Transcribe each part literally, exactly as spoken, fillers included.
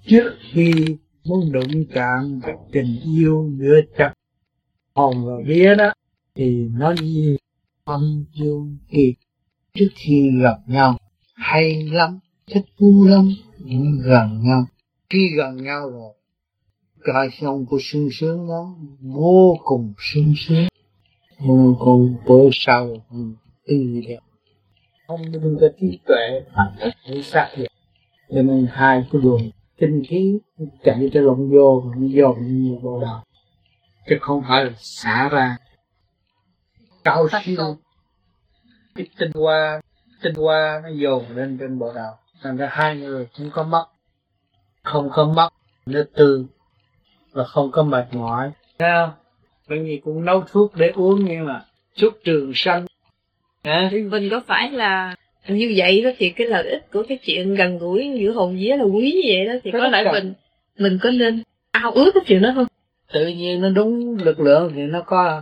trước khi muốn đụng chạm cái tình yêu lửa chặt hồn và vía đó thì nó như âm dương kỳ trước khi gặp nhau hay lắm, thích thú lắm, nhưng gần nhau khi gần nhau rồi cái xong của sung sướng đó vô cùng sung sướng, vô cùng bữa sau tư đẹp không đừng có trí tuệ phản thức để xác nhận, cho nên hai cái luồng tinh khí chạy cho lộn vô nó dồn như vô đầu chứ không phải là xả ra cao siêu cái tinh hoa tinh hoa nó dồn lên trên bộ đầu, thành ra hai người không có mất không có mất nó tư và không có mệt mỏi. Thấy không? Bởi vì cũng nấu thuốc để uống nhưng mà thuốc trường sanh. À? Mình có phải là như vậy đó thì cái lợi ích của cái chuyện gần gũi giữa hồn vía là quý như vậy đó thì có lẽ mình mình có nên ao ước cái chuyện đó không? Tự nhiên nó đúng lực lượng thì nó có.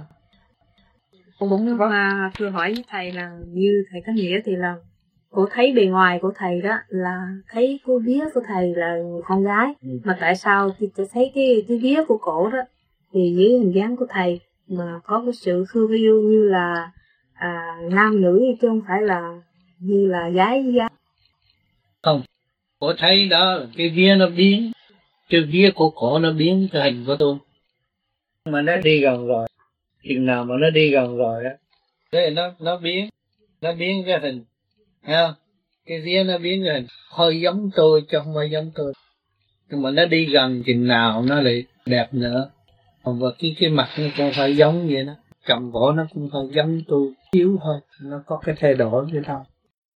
Cũng đúng mà thưa hỏi với thầy là như thầy có nghĩa thì là cô thấy bề ngoài của thầy đó là thấy cô vía của thầy là con gái, ừ. Mà tại sao thì tôi thấy cái cái vía của cổ đó thì dưới hình dáng của thầy mà có cái sự khư yêu như là à, nam nữ chứ không phải là như là gái với gái. Không, cô thấy đó là cái vía nó biến, cái vía của cổ nó biến cái hình của tôi. Mà nó đi gần rồi, chừng nào mà nó đi gần rồi á, thế nó nó biến, nó biến cái hình, thấy không? Cái vía nó biến cái hình, hơi giống tôi chứ không phải giống tôi. Nhưng mà nó đi gần chừng nào nó lại đẹp nữa. Còn và cái cái mặt nó cũng phải giống vậy đó, cầm cổ nó cũng phải giống tôi, yếu thôi, nó có cái thay đổi vậy thôi.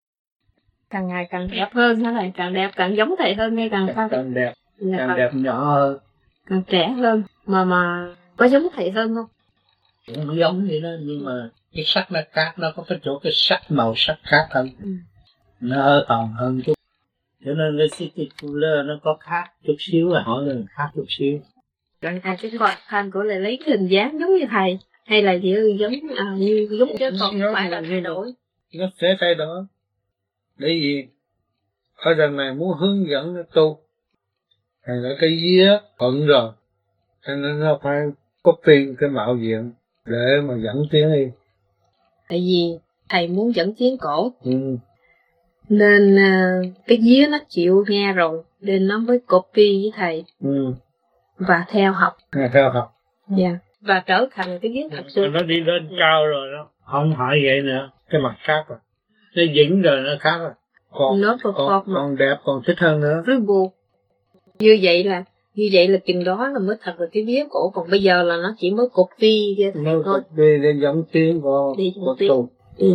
Càng ngày càng đẹp hơn hả thầy? Càng đẹp càng giống thầy hơn hay càng càng, càng đẹp, dạ, càng đẹp nhỏ hơn, càng trẻ hơn mà mà có giống thầy hơn không? Cũng giống vậy đó, nhưng mà cái sắc nó khác, nó có cái chỗ cái sắc màu sắc khác hơn, ừ. Nó hơi còn hơn chút, cho nên cái city cooler nó có khác chút xíu, là hỏi là khác chút xíu. Rồi à, cái con thanh của lại lấy cái hình dáng giống như thầy hay là chỉ giống à, như giống chứ còn không phải là thay đổi? Nó sẽ thay đổi. Bởi vì ở đằng này muốn hướng dẫn nó tu, thành ra cái vía thuận rồi, cho nên nó phải copy cái mạo diện để mà dẫn tiến đi. Tại vì thầy muốn dẫn tiến cổ, ừ. Nên uh, cái vía nó chịu nghe rồi, nên nó mới copy với thầy, ừ. Và theo học. À, theo học. Dạ. Yeah. Và trở thành cái vía thật sự. Nó đi lên cao rồi đó, không phải vậy nữa, cái mặt khác rồi, nó dính rồi nó khác rồi. Còn, nó còn, còn đẹp, còn thích hơn nữa. Rất buồn. Như vậy là như vậy là chừng đó là mới thật là cái vía cổ, còn bây giờ là nó chỉ mới copy thôi. Nó copy để dẫn tiếng của, của tu.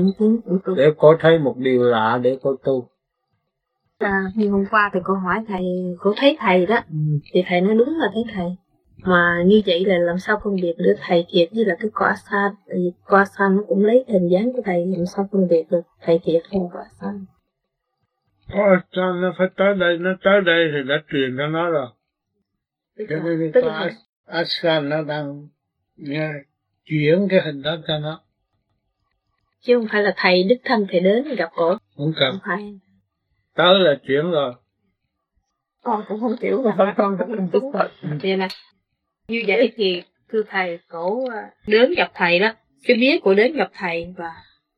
Ừ. Để cô thấy một điều lạ để cô tu. À, như hôm qua thì cô hỏi thầy, cô thấy thầy đó, ừ. Thì thầy nói đúng là thấy thầy. Mà như vậy là làm sao phân biệt được thầy thiệt với là cái quả san? Tại vì quả san nó cũng lấy hình dáng của thầy, làm sao phân biệt được thầy thiệt hay quả san? Quả san nó phải tới đây, nó tới đây thì đã truyền cho nó rồi. Cho nên cái quả san nó đang nghe, chuyển cái hình đó cho nó. Chứ không phải là thầy đích thân thầy đến gặp cổ. Không cần. Không phải. Tới là chuyển rồi. Con cũng không hiểu mà con cũng không đúng thật. Vậy nè. Như vậy thì thưa thầy, cổ đến gặp thầy đó, cái biết của đến gặp thầy và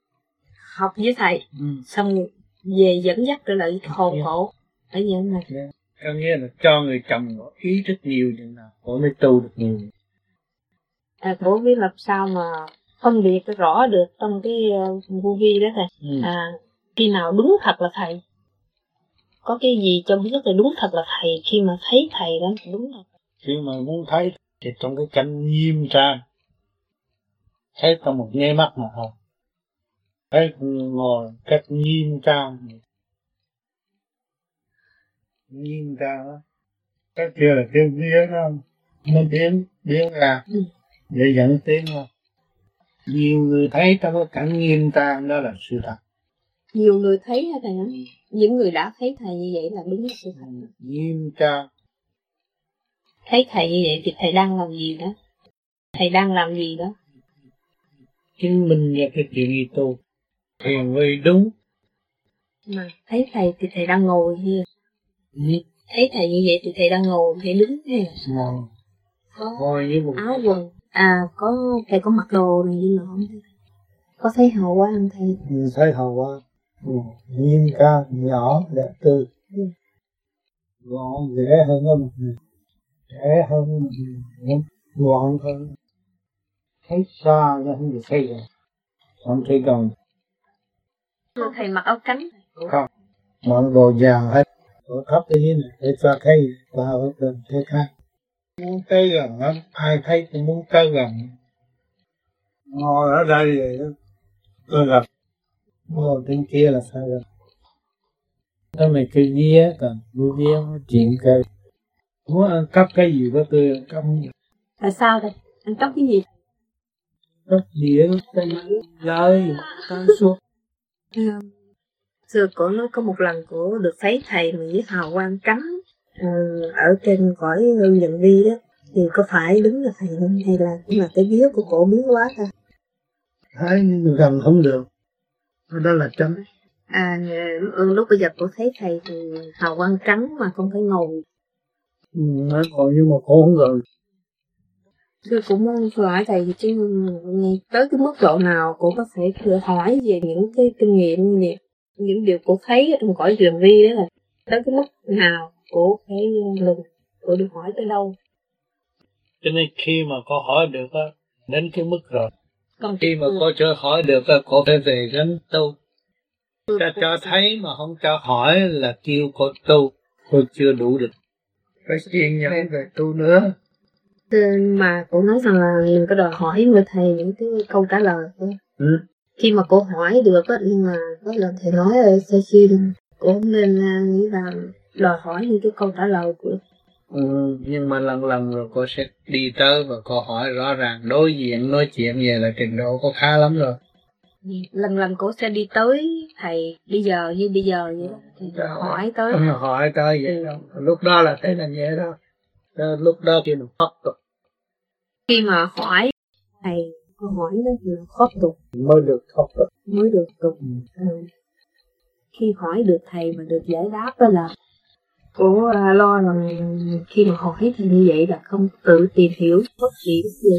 học với thầy, ừ. Xong về dẫn dắt trở lại hồn yeah. Cổ ở như thế này. Yeah. Có nghĩa là cho người chồng ý thức nhiều như nào, cổ mới tu được nhiều. À, cổ biết làm sao mà phân biệt rõ được trong cái uh, vô vi đó thầy. Ừ. À, khi nào đúng thật là thầy, có cái gì cho biết là đúng thật là thầy, khi mà thấy thầy đó đúng là khi mà muốn thấy thì trong cái cảnh nghiêm trang, thấy trong một nháy mắt mà thôi, thấy ngồi cách nghiêm trang, nghiêm trang đó, cái kia là tiêu vía đó, nó biến biến ra ừ. Để dẫn tiến thôi. Nhiều người thấy trong cái cảnh nghiêm trang đó là sự thật. Nhiều người thấy hả thầy? Ừ. Những người đã thấy thầy như vậy là đúng là sự thật. Ừ. Nghiêm trang. Thấy thầy như vậy thì thầy đang làm gì đó? Thầy đang làm gì đó? Chứng minh ra cái chuyện y tu. Thiền vi đúng. Mà thấy thầy thì thầy đang ngồi here. Ừ. Thấy thầy như vậy thì thầy đang ngồi, thầy đứng hay là ngồi có ngồi với một áo quần? À, có thầy có mặc đồ này như nọ không? Có thấy hào quang thầy? nhìn thấy hào quang, nghiêm ca nhỏ đẹp tươi, Ừ. gọn dễ hơn một người, dễ hơn một người, gọn hơn, thấy xa chứ không được thấy gần, không thấy gần. Thầy mặc áo trắng. Không, mọi đồ vàng hết, ở thấp cái gì này để cho thấy ta ở trên thế khác. Muốn tới gần lắm, ai thấy cũng muốn tới gần. Ngồi ở đây vậy đó, tôi gặp, ngồi trên kia là sao gặp. Đó là cái vía, còn cái vía nó chuyện cây. Muốn ăn cắp cái gì đó tôi ăn cắp. Tại sao đây? Ăn cắp cái gì? Cắp đĩa, cây rơi, cây suốt. Xưa cổ nói có một lần cổ được thấy thầy mà với hào quang trắng uh, ở trên cõi hương nhận vi đó, thì có phải đứng là thầy không hay là cũng là cái vía của cổ biến hóa ta? Thấy gần không được, đó là trắng. À, lúc bây giờ cổ thấy thầy thì hào quang trắng mà không phải ngồi. Ừ, nói còn nhưng mà cổ không gần. Tôi cũng muốn hỏi thầy chứ tới cái mức độ nào cổ có thể thử hỏi về những cái kinh nghiệm gì, những điều cổ thấy ở trong cõi truyền vi đó, là tới cái mức nào cổ phải lừng, cổ được hỏi tới đâu. Cho nên khi mà cô hỏi được á, đến cái mức rồi. Còn khi mà ừ. cô chưa hỏi được á, cô phải về gánh tu. Ta cho thấy mà không cho hỏi là kêu cô tu, cô chưa đủ được. Phải kiên nhẫn về tu nữa. Mà cô nói rằng là mình có đòi hỏi người thầy những cái câu trả lời thôi. Ừ. Khi mà cô hỏi được á, nhưng mà có lần thầy nói ở sơ chuyên, cô không nên nghĩ là đòi hỏi những cái câu trả lời của. Ừ, nhưng mà lần lần rồi cô sẽ đi tới và cô hỏi rõ ràng, đối diện nói chuyện về là trình độ có khá lắm rồi. Lần lần cô sẽ đi tới thầy bây giờ như bây giờ vậy đó, thì hỏi tới. Hỏi tới vậy ừ. đâu. Lúc đó là thế là nhẹ đó. Lúc đó kia nó khóc rồi. Khi mà hỏi thầy câu hỏi đó thì khóc tục mới được khóc tục mới được tục. Ừ. Ừ. Khi hỏi được thầy mà được giải đáp đó là cô à, lo rằng khi mà hỏi thì như vậy là không tự tìm hiểu bất kỳ cái gì.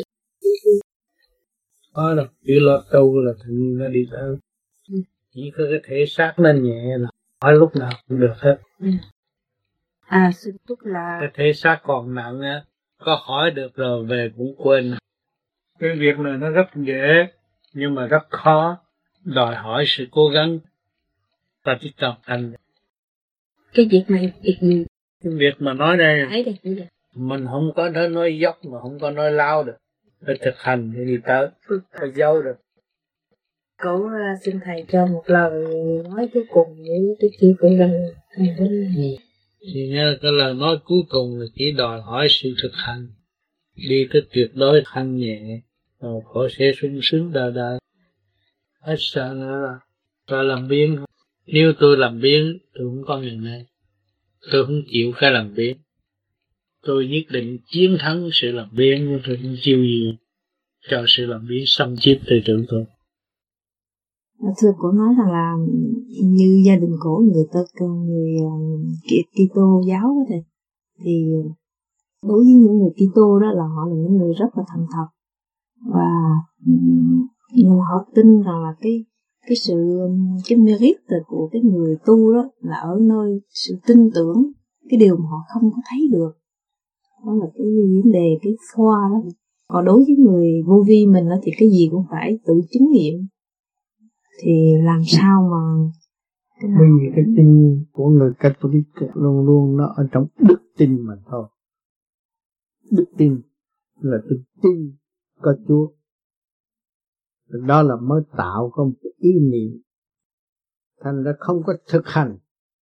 Có đâu, chỉ lo tu là tự nhiên nó đi tới. Ừ. Chỉ có cái thể xác nó nhẹ là hỏi lúc nào cũng được hết. Ừ. À, tức là cái thể xác còn nặng á, có hỏi được rồi về cũng quên. Cái việc này nó rất dễ nhưng mà rất khó, đòi hỏi sự cố gắng và tích tập thành. Cái việc này việc gì? Cái việc mà nói đây, đây mình không có nói, nói dốc mà không có nói lao được, phải thực hành để đi tới, phải giấu được. Cậu uh, xin thầy cho một lời nói cuối cùng với cái chi của rằng cái gì? Thì nghe cái lời nói cuối cùng là chỉ đòi hỏi sự thực hành, đi tới tuyệt đối thanh nhẹ, rồi họ sẽ sung sướng đời đời. Hết sợ nữa là tôi làm biến. Nếu tôi làm biến, tôi không có ngày nay. Tôi không chịu cái làm biến. Tôi nhất định chiến thắng sự làm biến, nhưng tôi không chịu gì cho sự làm biến xâm chiếm tư tưởng tôi. Thưa cô nói rằng là như gia đình cổ người ta người Kitô giáo đó thầy, thì đối với những người Kitô đó là họ là những người rất là thành thật, và nhưng họ tin rằng là cái cái sự cái merit của cái người tu đó là ở nơi sự tin tưởng cái điều mà họ không có thấy được, đó là cái vấn đề cái phoa đó. Còn đối với người vô vi mình đó thì cái gì cũng phải tự chứng nghiệm, thì làm sao mà cái nào... Bởi vì cái tin của người Catholic luôn luôn nó ở trong đức tin mà thôi. Đức tin là tôi tin có Chúa, đó là mới tạo có một ý niệm, thành ra không có thực hành.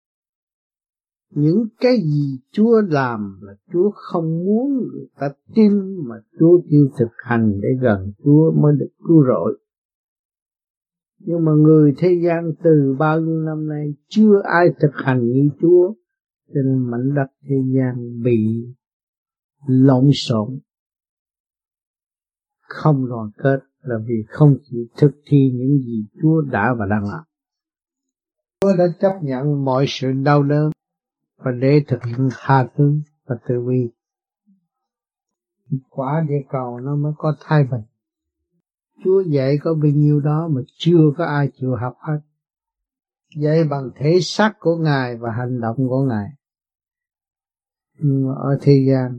Những cái gì Chúa làm là Chúa không muốn người ta tin, mà Chúa chịu thực hành để gần Chúa mới được cứu rỗi. Nhưng mà người thế gian từ bao nhiêu năm nay chưa ai thực hành như Chúa, cho nên mảnh đất thế gian bị lộn xộn, không đoàn kết, là vì không chịu thực thi những gì Chúa đã và đang làm. Chúa đã chấp nhận mọi sự đau đớn và để thực hiện tha thứ và từ bi. Quả địa cầu nó mới có thái bình. Chúa dạy có bao nhiêu đó mà chưa có ai chịu học hết. Dạy bằng thể xác của Ngài và hành động của Ngài. Nhưng mà ở thế gian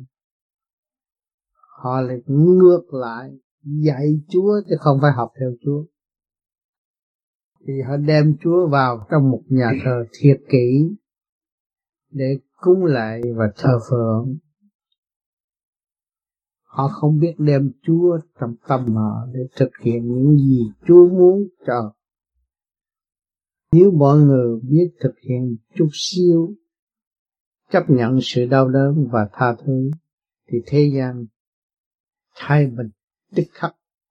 họ lại ngược lại dạy Chúa chứ không phải học theo Chúa. Thì họ đem Chúa vào trong một nhà thờ thiệt kỹ để cúng lạy và thờ phượng. Họ không biết đem Chúa trong tâm họ để thực hiện những gì Chúa muốn cho. Nếu mọi người biết thực hiện chút xíu, chấp nhận sự đau đớn và tha thứ, thì thế gian thái bình tức khắc.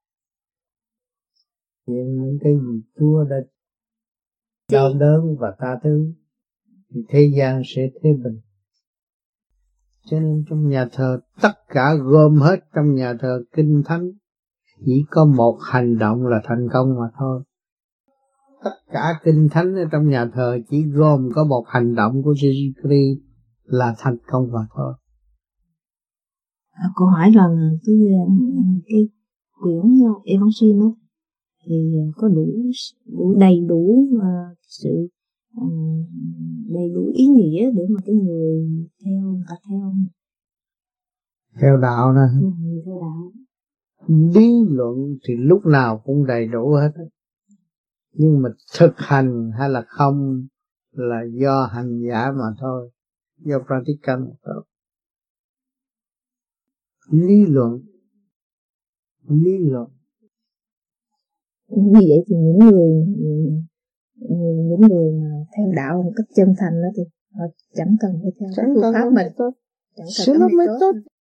Những cái gì Chúa đã đau đớn và tha thứ thì thế gian sẽ thế bình. Cho nên trong nhà thờ tất cả gom hết trong nhà thờ kinh thánh, chỉ có một hành động là thành công mà thôi. Tất cả kinh thánh ở trong nhà thờ chỉ gồm có một hành động của Jesus Christ là thành công mà thôi. À, câu hỏi là cái cái quyển Evangelii đó thì có đủ đủ đầy đủ uh, sự uh, đầy đủ ý nghĩa để mà cái người theo ta theo theo đạo nè. Ừ, theo đạo. Lý luận thì lúc nào cũng đầy đủ hết, nhưng mà thực hành hay là không là do hành giả mà thôi, do practicant mà thôi. Lý luận lý luận Như vậy thì những người những người mà theo đạo một cách chân thành đó thì họ chẳng cần phải theo cái phương pháp mình, chẳng cần cái méthode.